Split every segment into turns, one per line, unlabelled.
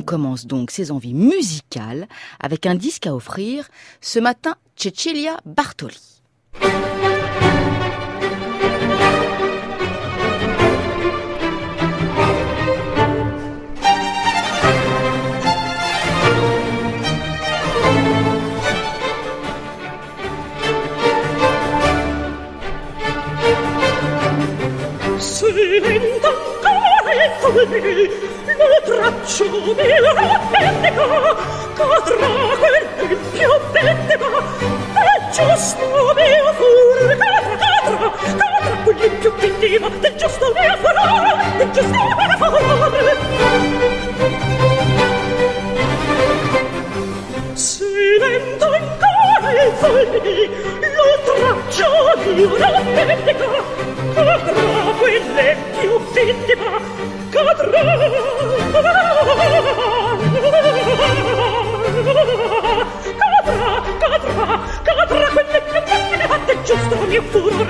commence donc ses envies musicales avec un disque à offrir. Ce matin, Cecilia Bartoli.
Sento ancora il fulmine, lo traccio mi rappetica, cadrà quel più vendeva, è giusto mio furore, cadrà quel più vendeva, è giusto mio furore, è giusto mio furore. Sento ancora il fulmine, lo traccio mi rappetica, cadrà quelle più vittima, cadrà quelle più vittima, è giusto mio furore,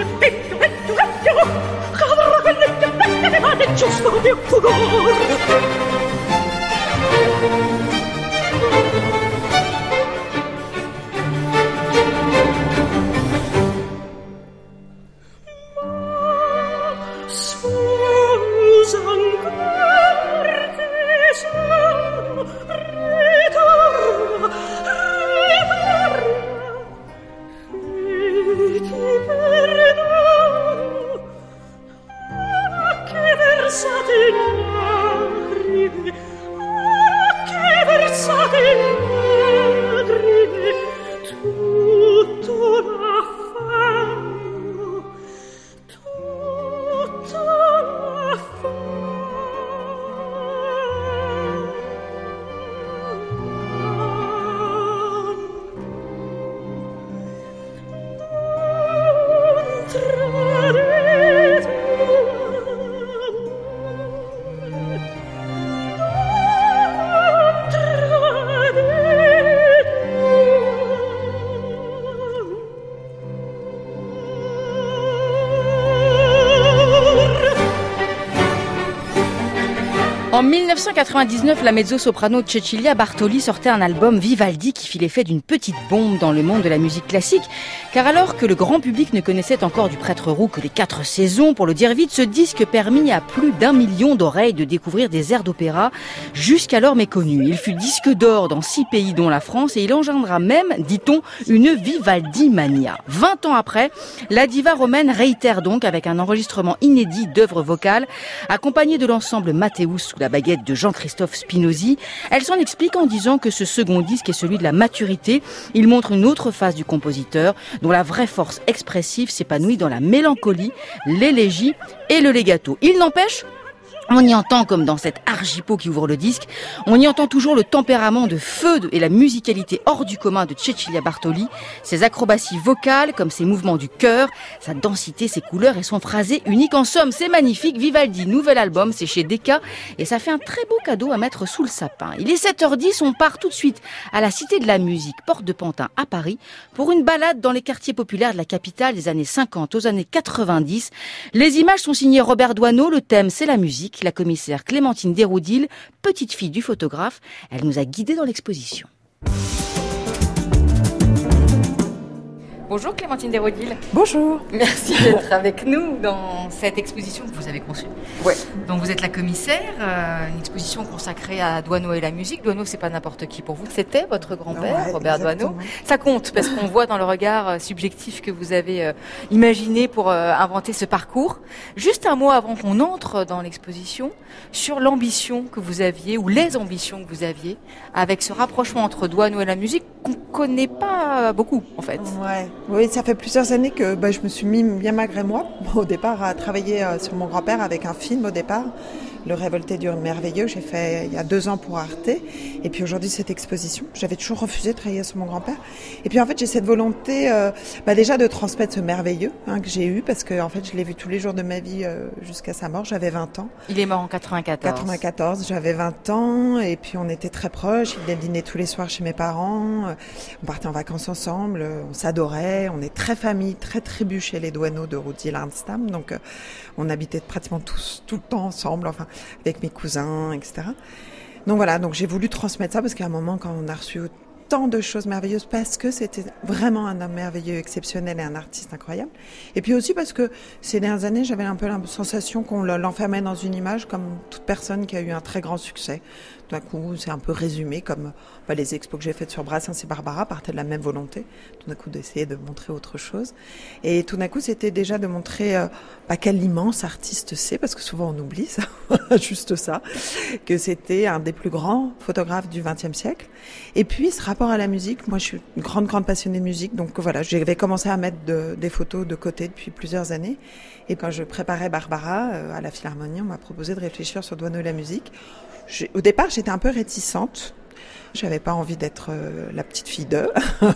cadrà quelle più vittima, è giusto mio furore.
En 1999, la mezzo-soprano Cecilia Bartoli sortait un album Vivaldi qui fit l'effet d'une petite bombe dans le monde de la musique classique. Car alors que le grand public ne connaissait encore du Prêtre Roux que les 4 saisons, pour le dire vite, ce disque permit à plus d'1 million d'oreilles de découvrir des airs d'opéra jusqu'alors méconnus. Il fut disque d'or dans 6 pays dont la France et il engendra même, dit-on, une Vivaldi mania. 20 ans après, la diva romaine réitère donc avec un enregistrement inédit d'œuvres vocales accompagné de l'ensemble Mathéus sous la baguette de Jean-Christophe Spinozzi. Elle s'en explique en disant que ce second disque est celui de la maturité. Il montre une autre phase du compositeur dont la vraie force expressive s'épanouit dans la mélancolie, l'élégie et le legato. Il n'empêche, on y entend, comme dans cet argipo qui ouvre le disque, on y entend toujours le tempérament de feu et la musicalité hors du commun de Cecilia Bartoli, ses acrobaties vocales comme ses mouvements du cœur, sa densité, ses couleurs et son phrasé unique. En somme, c'est magnifique. Vivaldi, nouvel album, c'est chez Decca et ça fait un très beau cadeau à mettre sous le sapin. Il est 7h10, on part tout de suite à la Cité de la Musique, porte de Pantin à Paris, pour une balade dans les quartiers populaires de la capitale des années 50 aux années 90. Les images sont signées Robert Doisneau, le thème c'est la musique. La commissaire Clémentine Desroudil, petite fille du photographe, elle nous a guidés dans l'exposition. Bonjour Clémentine Desroudil.
Bonjour.
Merci d'être avec nous dans cette exposition que vous avez conçue.
Ouais.
Donc vous êtes la commissaire, une exposition consacrée à Doisneau et la musique. Doisneau, c'est pas n'importe qui pour vous. C'était votre grand-père, Robert Doisneau. Ça compte parce qu'on voit dans le regard subjectif que vous avez imaginé pour inventer ce parcours. Juste un mot avant qu'on entre dans l'exposition sur l'ambition que vous aviez ou les ambitions que vous aviez avec ce rapprochement entre Doisneau et la musique qu'on connaît pas beaucoup en fait.
Ouais. Oui, ça fait plusieurs années que je me suis mis bien malgré moi au départ à travailler sur mon grand-père avec un film au départ. Le Révolté du Merveilleux, j'ai fait il y a 2 ans pour Arte. Et puis aujourd'hui, cette exposition. J'avais toujours refusé de travailler sur mon grand-père. Et puis en fait, j'ai cette volonté déjà de transmettre ce merveilleux que j'ai eu, parce que en fait, je l'ai vu tous les jours de ma vie jusqu'à sa mort. J'avais 20 ans.
Il est mort en 94.
94, j'avais 20 ans. Et puis on était très proches. Il venait dîner tous les soirs chez mes parents. On partait en vacances ensemble. On s'adorait. On est très famille, très tribu chez les Doisneau de Routy-Larnstam. Donc on habitait pratiquement tous, tout le temps ensemble. Enfin, avec mes cousins, etc. Donc voilà, donc j'ai voulu transmettre ça parce qu'à un moment, quand on a reçu tant de choses merveilleuses, parce que c'était vraiment un homme merveilleux, exceptionnel et un artiste incroyable. Et puis aussi parce que ces dernières années, j'avais un peu la sensation qu'on l'enfermait dans une image comme toute personne qui a eu un très grand succès. Tout d'un coup, c'est un peu résumé comme les expos que j'ai faites sur Brassens et Barbara partaient de la même volonté, tout d'un coup d'essayer de montrer autre chose. Et tout d'un coup, c'était déjà de montrer quel immense artiste c'est, parce que souvent on oublie ça, juste ça, que c'était un des plus grands photographes du XXe siècle. Et puis, ce rapport à la musique, moi je suis une grande passionnée de musique, donc voilà, j'avais commencé à mettre des photos de côté depuis plusieurs années. Et quand je préparais Barbara à la Philharmonie, on m'a proposé de réfléchir sur Doisneau et la musique. Au départ, j'étais un peu réticente. J'avais pas envie d'être la petite fille d'eux.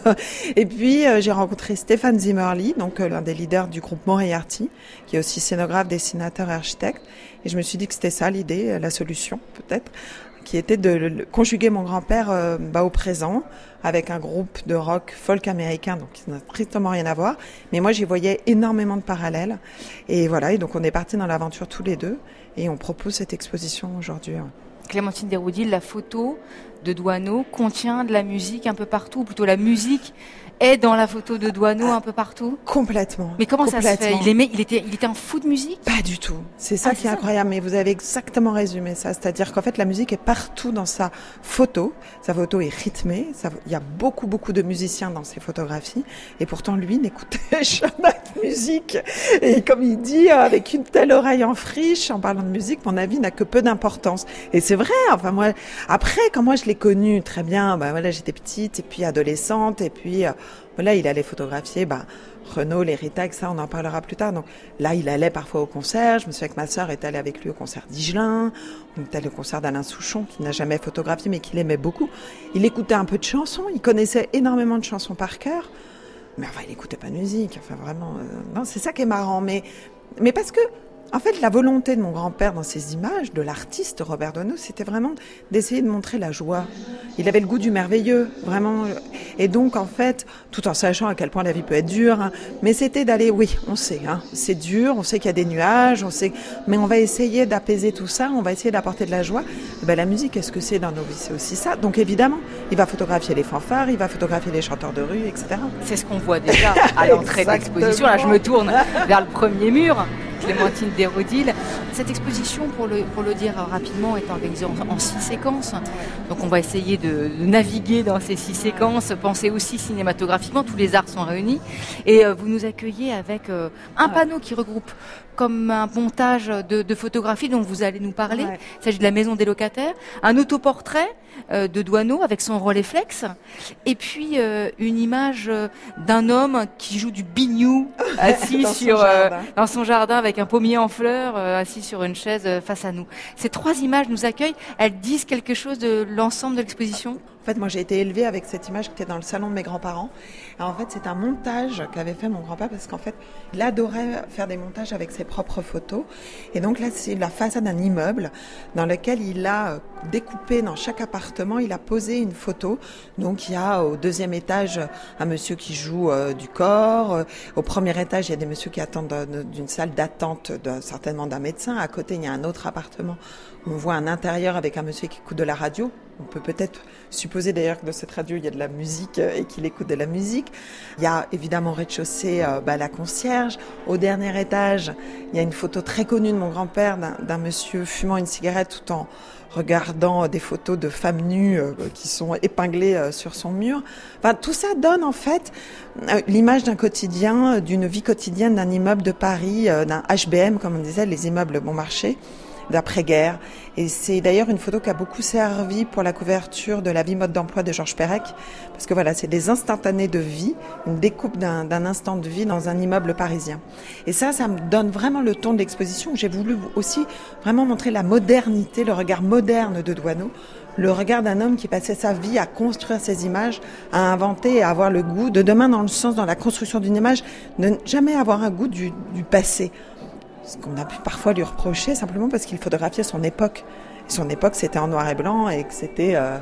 Et puis, j'ai rencontré Stéphane Zimmerli, donc l'un des leaders du groupe Moriarty, qui est aussi scénographe, dessinateur et architecte. Et je me suis dit que c'était ça l'idée, la solution peut-être, qui était de conjuguer mon grand-père au présent avec un groupe de rock folk américain, donc qui n'a strictement rien à voir. Mais moi, j'y voyais énormément de parallèles. Et voilà, et donc on est partis dans l'aventure tous les deux. Et on propose cette exposition aujourd'hui.
Clémentine Desroudil, la photo de Doisneau contient de la musique un peu partout, ou plutôt la musique est dans la photo de Doisneau un peu partout?
Complètement.
Mais comment ça se fait? Il était un fou de musique?
Pas du tout. C'est ça qui est incroyable. Mais vous avez exactement résumé ça. C'est-à-dire qu'en fait, la musique est partout dans sa photo. Sa photo est rythmée. Il y a beaucoup de musiciens dans ses photographies. Et pourtant, lui n'écoutait jamais de musique. Et comme il dit, avec une telle oreille en friche, en parlant de musique, mon avis n'a que peu d'importance. Et c'est vrai. Enfin, moi, après, quand moi je l'ai connu très bien, j'étais petite et puis adolescente et puis il allait photographier Renaud, l'héritage, ça on en parlera plus tard. Donc là, il allait parfois au concert. Je me souviens que ma sœur est allée avec lui au concert d'Higelin. On est allé au concert d'Alain Souchon, qui n'a jamais photographié mais qui l'aimait beaucoup. Il écoutait un peu de chansons, il connaissait énormément de chansons par cœur. Mais il n'écoutait pas de musique. Enfin vraiment, non, c'est ça qui est marrant. Mais parce que en fait, la volonté de mon grand-père dans ces images, de l'artiste Robert Doisneau, c'était vraiment d'essayer de montrer la joie. Il avait le goût du merveilleux, vraiment. Et donc, en fait, tout en sachant à quel point la vie peut être dure, mais c'était d'aller, oui, on sait, c'est dur, on sait qu'il y a des nuages, mais on va essayer d'apaiser tout ça, on va essayer d'apporter de la joie. La musique, qu'est-ce que c'est dans nos vies? C'est aussi ça. Donc, évidemment, il va photographier les fanfares, il va photographier les chanteurs de rue, etc.
C'est ce qu'on voit déjà à l'entrée de l'exposition. Là, je me tourne vers le premier mur. Clémentine Desroudil. Cette exposition, pour le dire rapidement, est organisée en 6 séquences. Donc on va essayer de naviguer dans ces 6 séquences, penser aussi cinématographiquement, tous les arts sont réunis. Et vous nous accueillez avec un panneau qui regroupe comme un montage de photographies dont vous allez nous parler. Ouais. Il s'agit de la maison des locataires, un autoportrait de Doisneau avec son Rolleiflex, et puis une image d'un homme qui joue du biniou assis dans son jardin avec un pommier en fleurs, assis sur une chaise face à nous. Ces 3 images nous accueillent, elles disent quelque chose de l'ensemble de l'exposition?
En fait, moi, j'ai été élevée avec cette image qui était dans le salon de mes grands-parents. Et en fait, c'est un montage qu'avait fait mon grand-père parce qu'en fait, il adorait faire des montages avec ses propres photos. Et donc là, c'est la façade d'un immeuble dans lequel il a découpé dans chaque appartement, il a posé une photo. Donc, il y a au 2e étage un monsieur qui joue du corps. Au 1er étage, il y a des messieurs qui attendent d'une salle d'attente, certainement d'un médecin. À côté, il y a un autre appartement où on voit un intérieur avec un monsieur qui écoute de la radio. On peut peut-être supposer d'ailleurs que dans cette radio, il y a de la musique et qu'il écoute de la musique. Il y a évidemment au rez-de-chaussée la concierge. Au dernier étage, il y a une photo très connue de mon grand-père d'un monsieur fumant une cigarette tout en regardant des photos de femmes nues qui sont épinglées sur son mur. Enfin, tout ça donne en fait l'image d'un quotidien, d'une vie quotidienne d'un immeuble de Paris, d'un HBM comme on disait, les immeubles bon marché, d'après-guerre. Et c'est d'ailleurs une photo qui a beaucoup servi pour la couverture de La vie mode d'emploi de Georges Perec, parce que voilà, c'est des instantanés de vie, une découpe d'un instant de vie dans un immeuble parisien. Et ça me donne vraiment le ton de l'exposition, où j'ai voulu aussi vraiment montrer la modernité, le regard moderne de Doisneau, le regard d'un homme qui passait sa vie à construire ces images, à inventer et à avoir le goût de demain, dans le sens, dans la construction d'une image, de ne jamais avoir un goût du passé. Ce qu'on a pu parfois lui reprocher simplement parce qu'il photographiait son époque. Et son époque, c'était en noir et blanc et que c'était...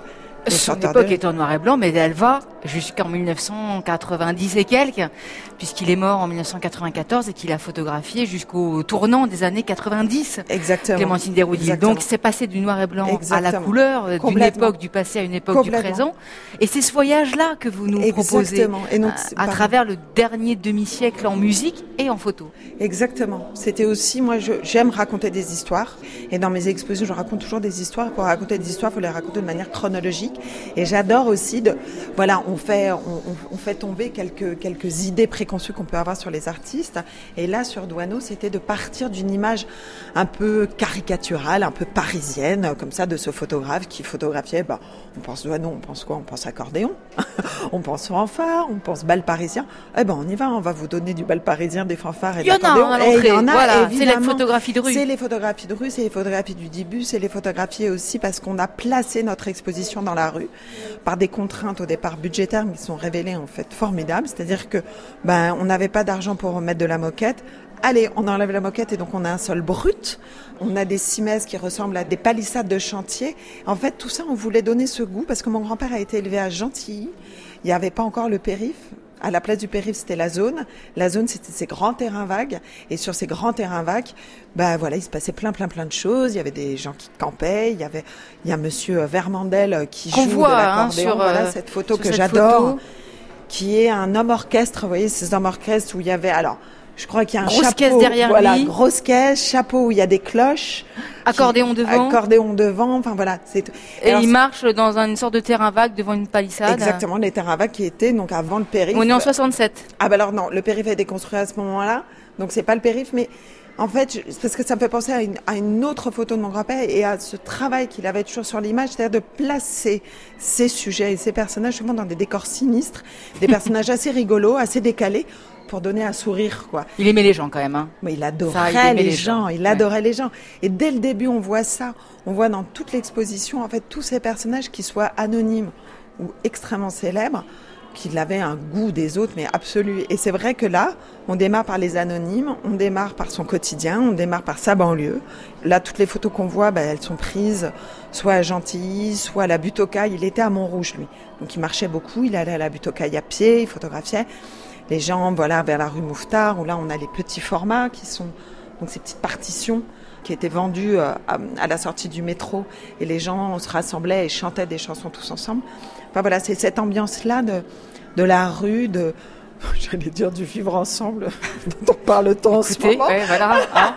Son époque est en noir et blanc, mais elle va jusqu'en 1990 et quelques, puisqu'il est mort en 1994 et qu'il a photographié jusqu'au tournant des années 90.
Exactement.
Clémentine Desroudil. Donc c'est passé du noir et blanc à la couleur, d'une époque du passé à une époque du présent. Et c'est ce voyage-là que vous nous proposez
et donc,
à travers le dernier demi-siècle en musique et en photo.
Exactement. C'était aussi, moi, j'aime raconter des histoires. Et dans mes expositions, je raconte toujours des histoires. Pour raconter des histoires, il faut les raconter de manière chronologique. Et j'adore aussi on fait tomber quelques idées préconçues qu'on peut avoir sur les artistes. Et là, sur Doisneau, c'était de partir d'une image un peu caricaturale, un peu parisienne, comme ça, de ce photographe qui photographiait, on pense Doisneau, on pense quoi? On pense accordéon, on pense fanfare, on pense bal parisien. On y va, on va vous donner du bal parisien, des fanfares et de l'accordéon.
Il y en a, voilà, c'est la photographie de rue.
C'est les photographies de rue, c'est les photographies du début, c'est les photographies aussi parce qu'on a placé notre exposition dans la rue par des contraintes au départ budgétaires qui sont révélées en fait formidables. C'est-à-dire que on n'avait pas d'argent pour remettre de la moquette. Allez, on enlève la moquette et donc on a un sol brut. On a des cimaises qui ressemblent à des palissades de chantier. En fait, tout ça, on voulait donner ce goût parce que mon grand-père a été élevé à Gentilly. Il n'y avait pas encore le périph'. À la place du périph', c'était la zone. La zone, c'était ces grands terrains vagues. Et sur ces grands terrains vagues, il se passait plein de choses. Il y avait des gens qui campaient. Il y a monsieur Vermandel qui joue de l'accordéon. Voilà cette photo que j'adore, qui est un homme orchestre. Vous voyez, ces hommes orchestres où il y avait, je crois qu'il y a un
grosse
chapeau.
Caisse derrière lui.
Grosse caisse, chapeau où il y a des cloches.
Accordéon
devant, enfin voilà.
Et il marche dans une sorte de terrain vague devant une palissade.
Exactement, les terrains vagues qui étaient donc avant le périph'.
On est en 67.
Alors non, le périph' a été construit à ce moment-là, donc c'est pas le périph', mais en fait, parce que ça me fait penser à une autre photo de mon grand-père et à ce travail qu'il avait toujours sur l'image, c'est-à-dire de placer ces sujets et ces personnages souvent dans des décors sinistres, des personnages assez rigolos, assez décalés, pour donner un sourire, quoi.
Il aimait les gens quand même, hein.
Mais il adorait les gens. Il adorait les gens. Et dès le début, on voit ça. On voit dans toute l'exposition, en fait, tous ces personnages qui soient anonymes ou extrêmement célèbres, qu'il avait un goût des autres, mais absolu. Et c'est vrai que là, on démarre par les anonymes, on démarre par son quotidien, on démarre par sa banlieue. Là, toutes les photos qu'on voit, elles sont prises soit à Gentilly, soit à la butte aux Cailles. Il était à Montrouge, lui. Donc, il marchait beaucoup. Il allait à la butte aux Cailles à pied, il photographiait les gens, vers la rue Mouffetard, où là, on a les petits formats qui sont donc ces petites partitions qui étaient vendues à la sortie du métro. Et les gens se rassemblaient et chantaient des chansons tous ensemble. Enfin voilà, c'est cette ambiance-là de la rue, j'allais dire du vivre ensemble, dont on parle tant en ce moment.
Ouais, voilà. Hein.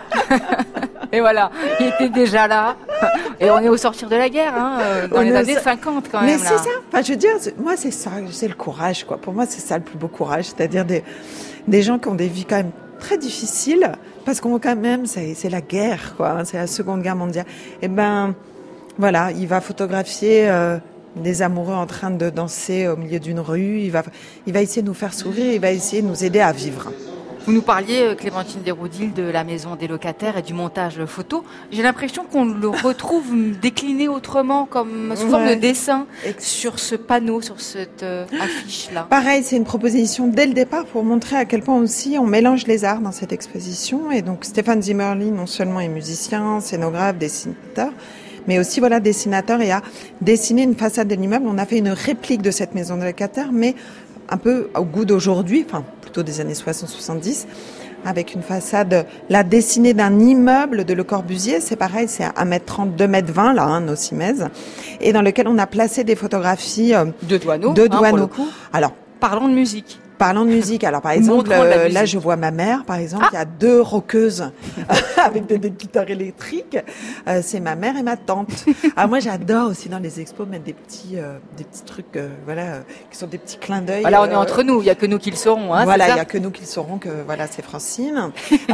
Et voilà, il était déjà là. Et on est au sortir de la guerre, dans les années 50 quand même.
Mais c'est ça, je veux dire, moi c'est ça, c'est le courage, quoi. Pour moi, c'est ça le plus beau courage, c'est-à-dire des gens qui ont des vies quand même très difficiles, parce qu'on quand même, c'est la guerre, quoi. C'est la Seconde Guerre mondiale. Et voilà, il va photographier des amoureux en train de danser au milieu d'une rue. Il va essayer de nous faire sourire, il va essayer de nous aider à vivre.
Vous nous parliez, Clémentine Desroudil, de la maison des locataires et du montage photo. J'ai l'impression qu'on le retrouve décliné autrement, comme sous forme de dessin, sur ce panneau, sur cette affiche-là.
Pareil, c'est une proposition dès le départ pour montrer à quel point aussi on mélange les arts dans cette exposition. Et donc Stéphane Zimmerli, non seulement est musicien, scénographe, dessinateur, mais aussi dessinateur et a dessiné une façade de l'immeuble. On a fait une réplique de cette maison des locataires, mais un peu au goût d'aujourd'hui, plutôt des années 60-70, avec une façade dessinée d'un immeuble de Le Corbusier. C'est pareil, c'est 1m30, 2m20, là, nos cimaises, et dans lequel on a placé des photographies
de Doisneau.
Pour le coup. Alors,
parlons de musique.
Parlant de musique, alors par exemple, là je vois ma mère, par exemple, il y a 2 rockeuses avec des guitares électriques. C'est ma mère et ma tante. Alors moi j'adore aussi dans les expos mettre des petits trucs, qui sont des petits clins d'œil.
Voilà, on est entre nous, il y a que nous qui le saurons.
Voilà, il y a que nous qui le saurons que c'est Francine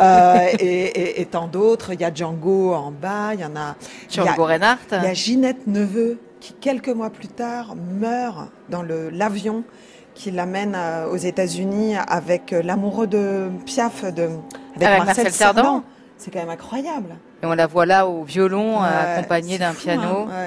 et tant d'autres. Il y a Django en bas, il y en a.
Django Reinhardt.
Il y a Ginette Neveu qui quelques mois plus tard meurt dans l'avion qui l'amène aux États-Unis avec l'amoureux de Piaf, avec Marcel Cerdan. C'est quand même incroyable.
Et on la voit là au violon, accompagnée d'un piano.
Ouais.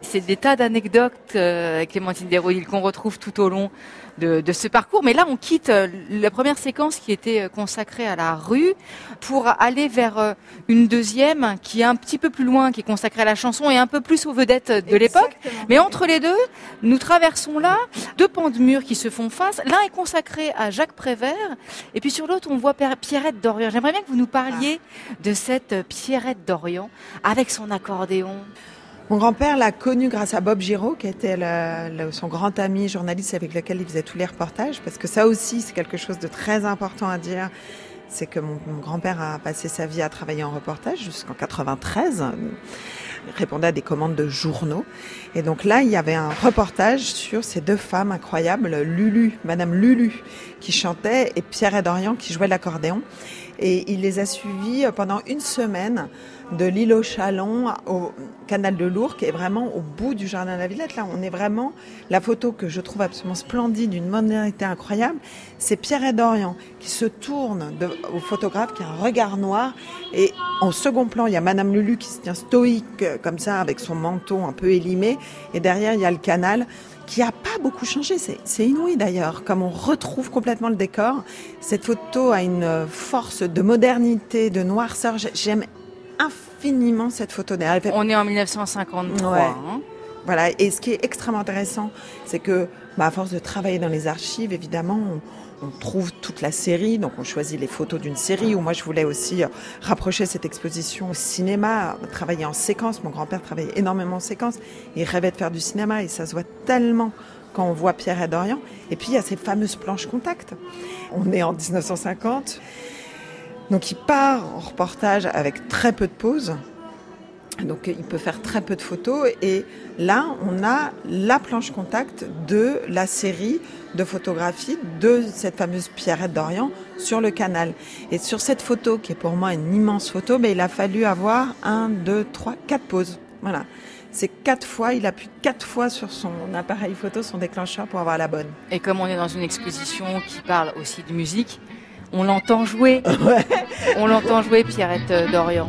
C'est des tas d'anecdotes, Clémentine Desrosiers, qu'on retrouve tout au long de ce parcours. Mais là, on quitte la première séquence qui était consacrée à la rue pour aller vers une deuxième qui est un petit peu plus loin, qui est consacrée à la chanson et un peu plus aux vedettes de l'époque. Mais entre les deux, nous traversons là deux pans de mur qui se font face. L'un est consacré à Jacques Prévert et puis sur l'autre, on voit Pierrette Dorian. J'aimerais bien que vous nous parliez de cette Pierrette Dorian avec son accordéon.
Mon grand-père l'a connu grâce à Bob Giraud, qui était son grand ami journaliste avec lequel il faisait tous les reportages, parce que ça aussi, c'est quelque chose de très important à dire. C'est que mon grand-père a passé sa vie à travailler en reportage jusqu'en 93. Il répondait à des commandes de journaux. Et donc là, il y avait un reportage sur ces deux femmes incroyables, Madame Lulu, qui chantait, et Pierrette Dorian, qui jouait l'accordéon. Et il les a suivis pendant une semaine de l'île aux Chalons au canal de l'Ourcq et vraiment au bout du jardin de la Villette. Là, on est vraiment, la photo que je trouve absolument splendide, d'une modernité incroyable, c'est Pierrette Dorian qui se tourne au photographe qui a un regard noir et en second plan, il y a Madame Lulu qui se tient stoïque comme ça avec son manteau un peu élimé et derrière, il y a le canal qui a pas beaucoup changé. C'est inouï d'ailleurs, comme on retrouve complètement le décor. Cette photo a une force de modernité, de noirceur. J'aime infiniment cette photo.
On est en 1953.
Ouais.
Hein.
Voilà. Et ce qui est extrêmement intéressant, c'est que, à force de travailler dans les archives, évidemment, on trouve toute la série, donc on choisit les photos d'une série, où moi je voulais aussi rapprocher cette exposition au cinéma, travailler en séquence. Mon grand-père travaillait énormément en séquence, il rêvait de faire du cinéma et ça se voit tellement quand on voit Pierrette Dorian. Et puis il y a ces fameuses planches contact. On est en 1950, donc il part en reportage avec très peu de pauses. Donc il peut faire très peu de photos et là on a la planche contact de la série de photographies de cette fameuse Pierrette Dorian sur le canal. Et sur cette photo qui est pour moi une immense photo, il a fallu avoir 4 pauses. Voilà. C'est 4 fois, il appuie 4 fois sur son appareil photo, son déclencheur pour avoir la bonne.
Et comme on est dans une exposition qui parle aussi de musique, on l'entend jouer.
Ouais.
On l'entend jouer Pierrette Dorian.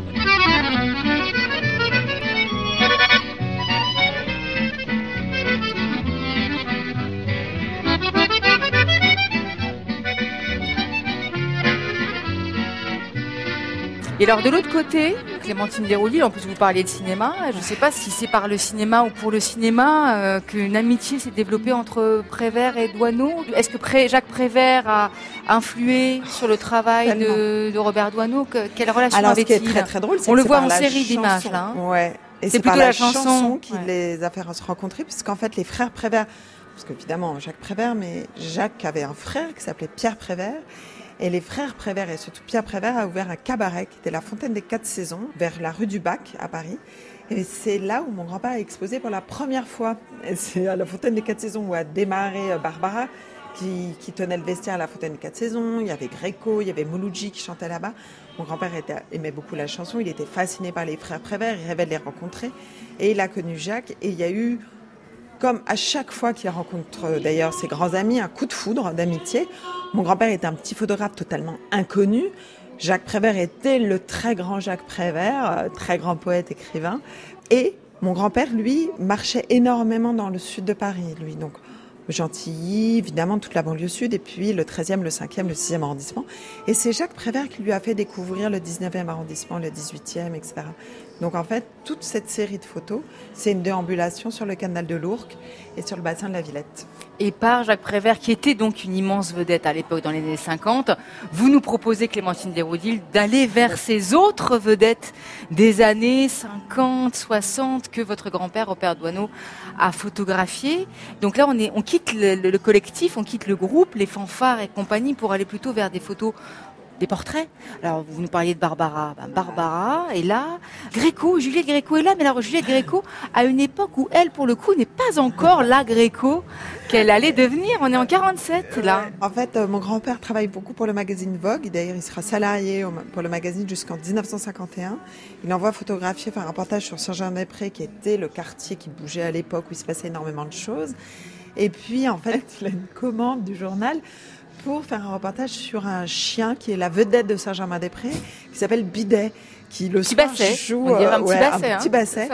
Et alors de l'autre côté, Clémentine Desrosiers, en plus vous parliez de cinéma, je ne sais pas si c'est par le cinéma ou pour le cinéma qu'une amitié s'est développée entre Prévert et Doisneau. Est-ce que Jacques Prévert a influé sur le travail de Robert Doisneau? Quelle relation avait-il?
Alors ce qui est très très drôle, c'est
on
que
le
c'est
voit
par
en
la
série
chanson.
d'images là. Hein.
Ouais. Et c'est
plutôt
par
la
la
chanson
qui les a fait se rencontrer, puisqu'en fait les frères Prévert, parce qu'évidemment Jacques Prévert, mais Jacques avait un frère qui s'appelait Pierre Prévert. Et les frères Prévert, et surtout Pierre Prévert, a ouvert un cabaret qui était la Fontaine des 4 Saisons, vers la rue du Bac, à Paris. Et c'est là où mon grand-père a exposé pour la première fois. Et c'est à la Fontaine des 4 Saisons où a démarré Barbara, qui tenait le vestiaire à la Fontaine des 4 Saisons. Il y avait Gréco, il y avait Mouloudji qui chantait là-bas. Mon grand-père aimait beaucoup la chanson, il était fasciné par les frères Prévert, il rêvait de les rencontrer. Et il a connu Jacques, et il y a eu, comme à chaque fois qu'il rencontre d'ailleurs ses grands amis, un coup de foudre d'amitié. Mon grand-père était un petit photographe totalement inconnu. Jacques Prévert était le très grand Jacques Prévert, très grand poète, écrivain. Et mon grand-père, lui, marchait énormément dans le sud de Paris, lui. Donc, Gentilly, évidemment, toute la banlieue sud, et puis le 13e, le 5e, le 6e arrondissement. Et c'est Jacques Prévert qui lui a fait découvrir le 19e arrondissement, le 18e, etc. Donc en fait, toute cette série de photos, c'est une déambulation sur le canal de l'Ourcq et sur le bassin de la Villette.
Et par Jacques Prévert, qui était donc une immense vedette à l'époque dans les années 50, vous nous proposez, Clémentine Desrosiers, d'aller vers ces autres vedettes des années 50, 60 que votre grand-père, Robert Doisneau, a photographiées. Donc là, on quitte le collectif, on quitte le groupe, les fanfares et compagnie pour aller plutôt vers des photos, des portraits. Alors, vous nous parliez de Barbara. Barbara est là. Gréco, Juliette Gréco est là. Mais alors, Juliette Gréco, à une époque où elle, pour le coup, n'est pas encore la Gréco qu'elle allait devenir. On est en 47, là.
En fait, mon grand-père travaille beaucoup pour le magazine Vogue. D'ailleurs, il sera salarié pour le magazine jusqu'en 1951. Il envoie photographier, faire un reportage sur Saint-Jean-des-Prés, qui était le quartier qui bougeait à l'époque, où il se passait énormément de choses. Et puis, en fait, il a une commande du journal pour faire un reportage sur un chien qui est la vedette de Saint-Germain-des-Prés, qui s'appelle Bidet, qui le soir joue
on dirait un petit basset,
un petit basset.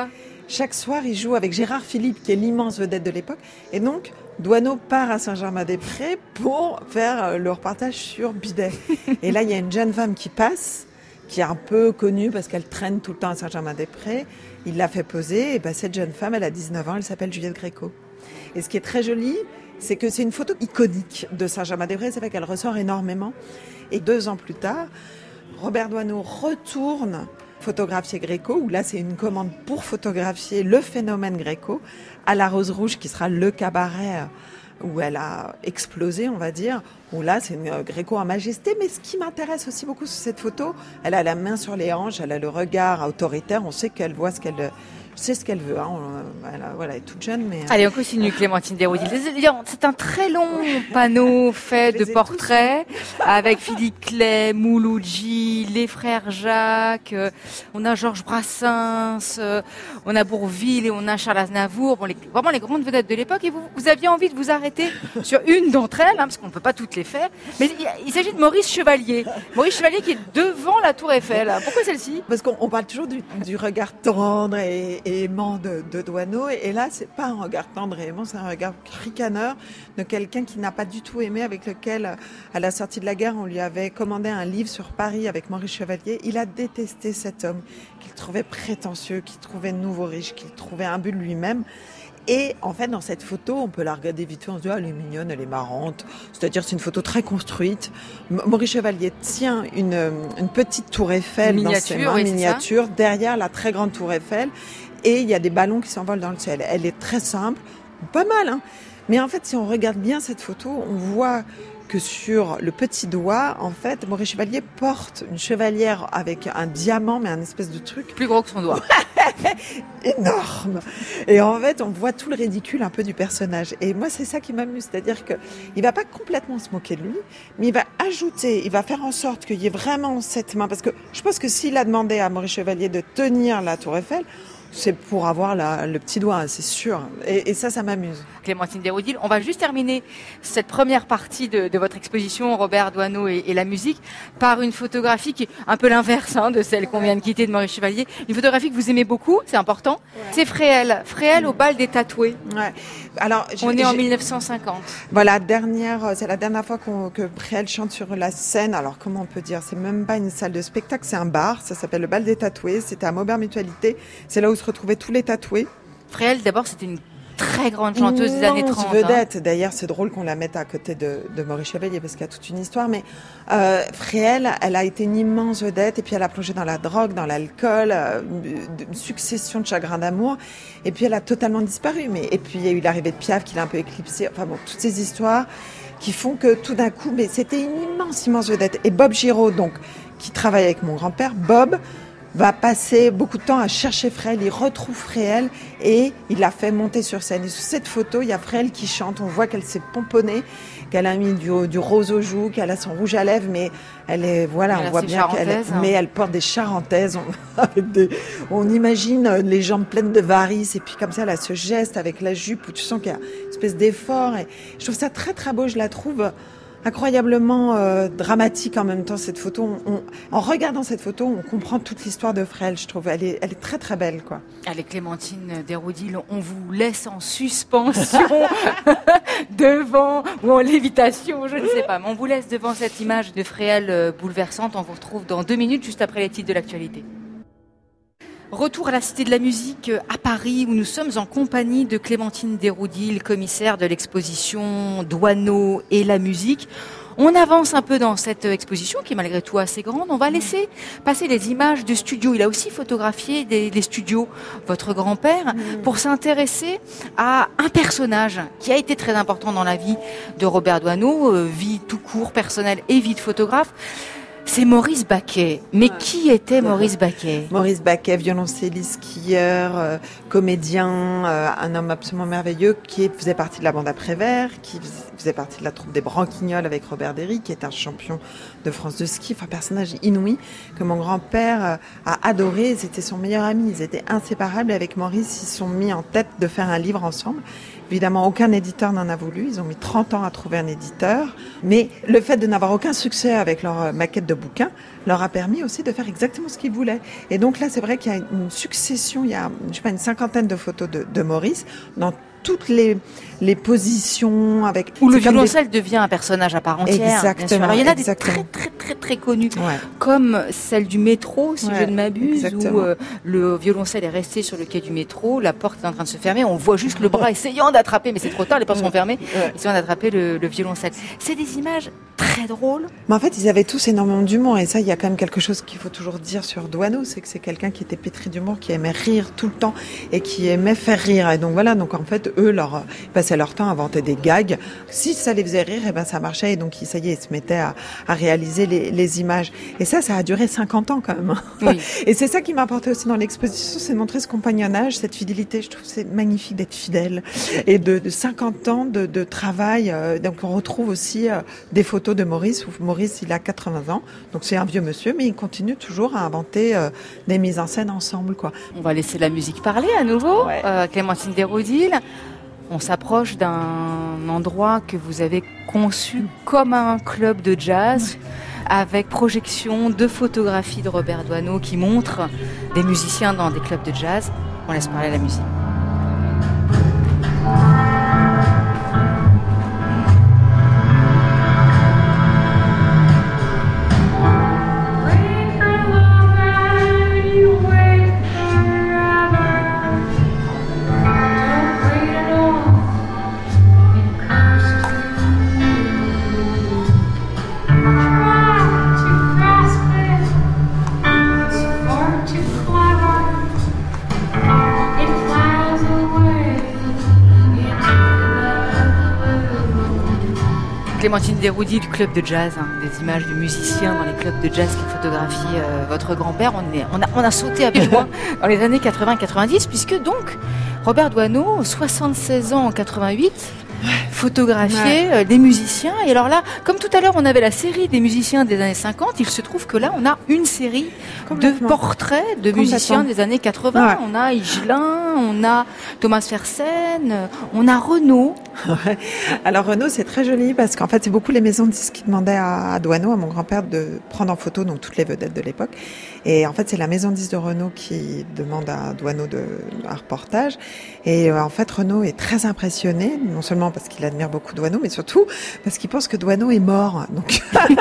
chaque soir, il joue avec Gérard Philippe, qui est l'immense vedette de l'époque. Et donc, Doisneau part à Saint-Germain-des-Prés pour faire le reportage sur Bidet. Et là, il y a une jeune femme qui passe, qui est un peu connue parce qu'elle traîne tout le temps à Saint-Germain-des-Prés. Il l'a fait poser. Et ben, cette jeune femme, elle a 19 ans, elle s'appelle Juliette Gréco. Et ce qui est très joli, c'est que c'est une photo iconique de Saint-Germain-des-Prés. C'est vrai qu'elle ressort énormément. Et 2 ans plus tard, Robert Doisneau retourne photographier Gréco, où là c'est une commande pour photographier le phénomène Gréco à la Rose Rouge, qui sera le cabaret où elle a explosé, on va dire, où là c'est une Gréco en majesté. Mais ce qui m'intéresse aussi beaucoup sur cette photo, elle a la main sur les hanches, elle a le regard autoritaire, on sait qu'elle voit ce qu'elle veut. Hein. Elle est toute jeune. Mais...
Allez, on continue, Clémentine Desroudil. C'est un très long panneau fait de portraits avec Philippe Clay, Mouloudji, les frères Jacques, on a Georges Brassens, on a Bourvil et on a Charles Aznavour, vraiment les grandes vedettes de l'époque. Et vous aviez envie de vous arrêter sur une d'entre elles, parce qu'on ne peut pas toutes les faire. Mais il s'agit de Maurice Chevalier. Maurice Chevalier qui est devant la Tour Eiffel. Pourquoi celle-ci ?
Parce qu'on parle toujours du regard tendre et aimant de Doisneau, et là c'est pas un regard tendre et aimant, c'est un regard ricaneur de quelqu'un qui n'a pas du tout aimé, avec lequel à la sortie de la guerre on lui avait commandé un livre sur Paris avec Maurice Chevalier. Il a détesté cet homme qu'il trouvait prétentieux, qu'il trouvait nouveau riche, qu'il trouvait imbu de lui-même. Et en fait, dans cette photo, on peut la regarder vite fait, on se dit elle est mignonne, elle est marrante. C'est-à-dire, c'est une photo très construite. Maurice Chevalier tient une petite tour Eiffel dans ses mains, miniature, derrière la très grande tour Eiffel. Et il y a des ballons qui s'envolent dans le ciel. Elle est très simple, pas mal, hein. Mais en fait, si on regarde bien cette photo, on voit que sur le petit doigt, en fait, Maurice Chevalier porte une chevalière avec un diamant, mais un espèce de truc
plus gros que son doigt.
Énorme. Et en fait, on voit tout le ridicule un peu du personnage. Et moi, c'est ça qui m'amuse. C'est-à-dire que il va pas complètement se moquer de lui, mais il va ajouter, il va faire en sorte qu'il y ait vraiment cette main. Parce que je pense que s'il a demandé à Maurice Chevalier de tenir la Tour Eiffel, c'est pour avoir le petit doigt, c'est sûr. Et ça m'amuse.
Clémentine Desroudil, on va juste terminer cette première partie de votre exposition, Robert Doisneau et la musique, par une photographie qui est un peu l'inverse de celle qu'on vient de quitter de Maurice Chevalier. Une photographie que vous aimez beaucoup, c'est important. Ouais. C'est Fréhel au bal des tatoués.
Ouais. Alors,
on est en 1950.
Voilà, c'est la dernière fois que Fréhel chante sur la scène. Alors, comment on peut dire ? C'est même pas une salle de spectacle, c'est un bar. Ça s'appelle le bal des tatoués. C'était à Maubert Mutualité. C'est là où se retrouvaient tous les tatoués.
Fréhel, d'abord, c'était une très grande chanteuse des années 30.
Vedette. D'ailleurs, c'est drôle qu'on la mette à côté de Maurice Chevalier parce qu'il y a toute une histoire. Mais Fréhel, elle a été une immense vedette et puis elle a plongé dans la drogue, dans l'alcool, une succession de chagrins d'amour. Et puis elle a totalement disparu. Et puis il y a eu l'arrivée de Piaf qui l'a un peu éclipsée. Enfin bon, toutes ces histoires qui font que tout d'un coup, mais c'était une immense vedette. Et Bob Giraud, donc, qui travaille avec mon grand-père, Bob va passer beaucoup de temps à chercher Fréhel, il retrouve Fréhel et il l'a fait monter sur scène. Et sur cette photo, il y a Fréhel qui chante, on voit qu'elle s'est pomponnée, qu'elle a mis du rose aux joues, qu'elle a son rouge à lèvres, mais elle est, voilà, on voit bien mais elle porte des charentaises, on imagine les jambes pleines de varices et puis comme ça, elle a ce geste avec la jupe où tu sens qu'il y a une espèce d'effort et je trouve ça très très beau, je la trouve incroyablement dramatique en même temps cette photo. En regardant cette photo, on comprend toute l'histoire de Fréhel, je trouve. Elle est très très belle, quoi.
Allez, Clémentine Desroudil, on vous laisse en suspension devant, ou en lévitation, je ne sais pas, mais on vous laisse devant cette image de Fréhel bouleversante. On vous retrouve dans 2 minutes, juste après les titres de l'actualité. Retour à la Cité de la Musique à Paris où nous sommes en compagnie de Clémentine Desroudil, commissaire de l'exposition Doisneau et la musique. On avance un peu dans cette exposition qui est malgré tout assez grande. On va laisser passer les images de studios. Il a aussi photographié les studios, votre grand-père, pour s'intéresser à un personnage qui a été très important dans la vie de Robert Doisneau, vie tout court, personnelle et vie de photographe. C'est Maurice Baquet. Mais qui était Maurice Baquet ?
Maurice Baquet, violoncelliste, skieur, comédien, un homme absolument merveilleux qui faisait partie de la bande à Prévert, qui faisait partie de la troupe des Branquignoles avec Robert Derry, qui est un champion de France de ski, un personnage inouï que mon grand-père a adoré. C'était son meilleur ami, ils étaient inséparables. Avec Maurice, ils se sont mis en tête de faire un livre ensemble. Évidemment, aucun éditeur n'en a voulu. Ils ont mis 30 ans à trouver un éditeur. Mais le fait de n'avoir aucun succès avec leur maquette de bouquin leur a permis aussi de faire exactement ce qu'ils voulaient. Et donc là, c'est vrai qu'il y a une succession, il y a, je sais pas, une 50aine de photos de Maurice dans toutes les positions avec
où le violoncelle devient un personnage à part entière.
Exactement.
Alors, il y en a des très connus, comme celle du métro, si je ne m'abuse, où le violoncelle est resté sur le quai du métro, la porte est en train de se fermer, on voit juste le bras essayant d'attraper, mais c'est trop tard, les portes sont fermées, essayant d'attraper le violoncelle. C'est des images très drôles.
Mais en fait, ils avaient tous énormément d'humour, et ça, il y a quand même quelque chose qu'il faut toujours dire sur Doisneau, c'est que c'est quelqu'un qui était pétri d'humour, qui aimait rire tout le temps et qui aimait faire rire. Et donc voilà, donc en fait, eux, ils passaient leur temps à inventer des gags. Si ça les faisait rire, et ben ça marchait, et donc ça y est, ils se mettaient à réaliser les images. Et ça a duré 50 ans quand même. Oui. Et c'est ça qui m'a apporté aussi dans l'exposition, c'est de montrer ce compagnonnage, cette fidélité. Je trouve que c'est magnifique d'être fidèle. Et de 50 ans de travail. Donc on retrouve aussi des photos de Maurice, où Maurice, il a 80 ans. Donc c'est un vieux monsieur, mais il continue toujours à inventer des mises en scène ensemble, quoi.
On va laisser la musique parler à nouveau. Clémentine Desroudil. On s'approche d'un endroit que vous avez conçu comme un club de jazz, avec projection de photographies de Robert Doisneau qui montrent des musiciens dans des clubs de jazz. On laisse parler la musique. Clémentine Desroudil du club de jazz, des images de musiciens dans les clubs de jazz qui photographient votre grand-père. On a sauté à pieds joints dans les années 80-90, puisque donc Robert Doisneau, 76 ans en 88, photographier des musiciens. Et alors là, comme tout à l'heure, on avait la série des musiciens des années 50, il se trouve que là, on a une série de portraits de musiciens des années 80. Ouais. On a Higelin, on a Thomas Fersen, on a Renaud.
Ouais. Alors Renaud, c'est très joli parce qu'en fait, c'est beaucoup les maisons de disques qui demandaient à Doisneau, à mon grand-père, de prendre en photo donc toutes les vedettes de l'époque. Et en fait, c'est la maison de disques de Renaud qui demande à Doisneau un reportage. Et en fait, Renaud est très impressionné, non seulement parce qu'il admire beaucoup Doisneau, mais surtout parce qu'il pense que Doisneau est mort. Donc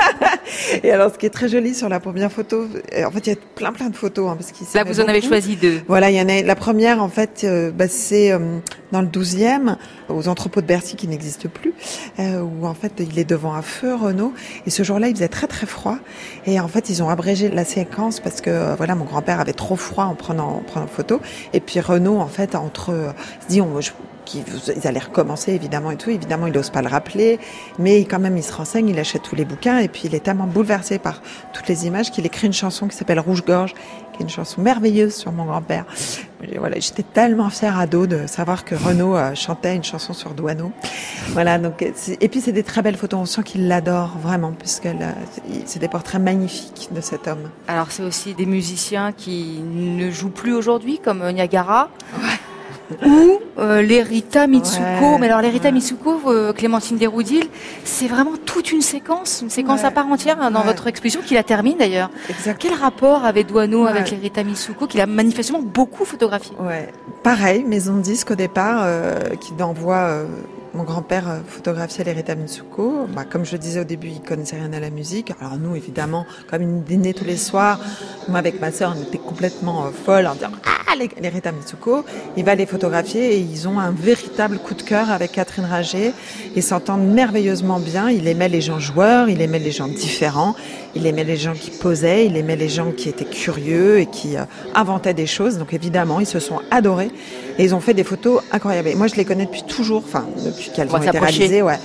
et alors, ce qui est très joli sur la première photo, en fait, il y a plein de photos. Parce qu'il
là, vous en avez choisi 2.
Voilà, il y en a. La première, en fait, c'est dans le 12e, aux entrepôts de Bercy qui n'existent plus, où en fait, il est devant un feu, Renaud. Et ce jour-là, il faisait très très froid. Et en fait, ils ont abrégé la séquence parce que voilà, mon grand-père avait trop froid en prenant photo. Et puis Renaud, en fait, se dit ils allaient recommencer évidemment et tout. Évidemment, il n'ose pas le rappeler, mais quand même, il se renseigne, il achète tous les bouquins et puis il est tellement bouleversé par toutes les images qu'il écrit une chanson qui s'appelle Rouge-Gorge, qui est une chanson merveilleuse sur mon grand-père. Voilà, j'étais tellement fière ado de savoir que Renaud chantait une chanson sur Doisneau. Voilà, donc et puis c'est des très belles photos. On sent qu'il l'adore vraiment, puisque c'est des portraits magnifiques de cet homme.
Alors c'est aussi des musiciens qui ne jouent plus aujourd'hui, comme Niagara. Ouais. Ou les Rita Mitsuko. Mais alors les Rita Mitsuko, Clémentine Desroudil, c'est vraiment toute une séquence à part entière dans votre exposition, qui la termine d'ailleurs. Exact. Quel rapport avait Doisneau avec les Rita Mitsuko, qu'il a manifestement beaucoup photographié?
Pareil, maison de disques au départ, qui envoie mon grand-père photographiait les Rita Mitsuko. Comme je le disais au début, il connaissait rien à la musique. Alors nous, évidemment, comme il dînait tous les soirs, moi avec ma sœur, on était complètement folles en disant les Rita Mitsuko. Il va les photographier et ils ont un véritable coup de cœur avec Catherine Rager. Ils s'entendent merveilleusement bien. Il aimait les gens joueurs, il aimait les gens différents, il aimait les gens qui posaient, il aimait les gens qui étaient curieux et qui inventaient des choses. Donc évidemment, ils se sont adorés et ils ont fait des photos incroyables. Et moi, je les connais depuis toujours, depuis qu'elles ont été réalisées.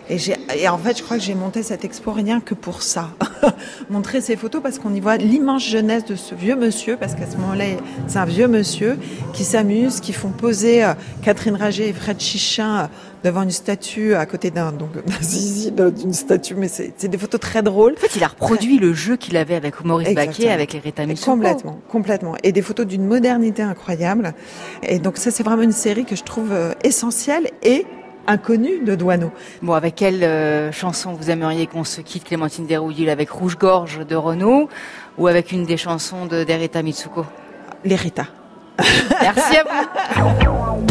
Et en fait, je crois que j'ai monté cette expo rien que pour ça. Montrer ces photos parce qu'on y voit l'immense jeunesse de ce vieux monsieur, parce qu'à ce moment-là, c'est un vieux monsieur qui s'amuse, qui font poser Catherine Rager et Fred Chichin devant une statue à côté d'un zizi d'une statue, mais c'est des photos très drôles.
En fait, il a reproduit le jeu qu'il avait avec Maurice Baquet, avec les Rita Mitsuko.
Complètement. Et des photos d'une modernité incroyable. Et donc ça, c'est vraiment une série que je trouve essentielle et inconnue de Doisneau.
Bon, avec quelle chanson vous aimeriez qu'on se quitte, Clémentine Desrouilles, avec Rouge-Gorge de Renaud ou avec une des chansons de Rita Mitsuko?
Les Rita.
Merci à vous.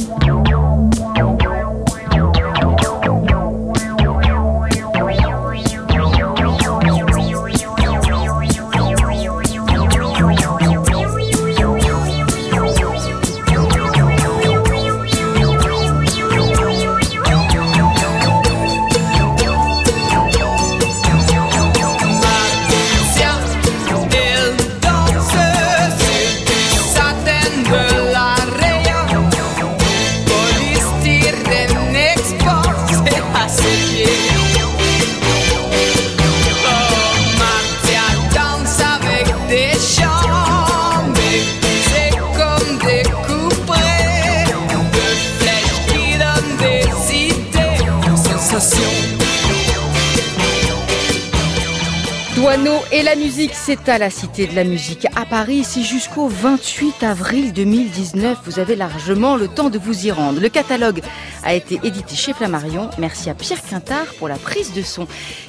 Doisneau et la musique, c'est à la Cité de la Musique à Paris. C'est jusqu'au 28 avril 2019. Vous avez largement le temps de vous y rendre. Le catalogue a été édité chez Flammarion. Merci à Pierre Quintard pour la prise de son.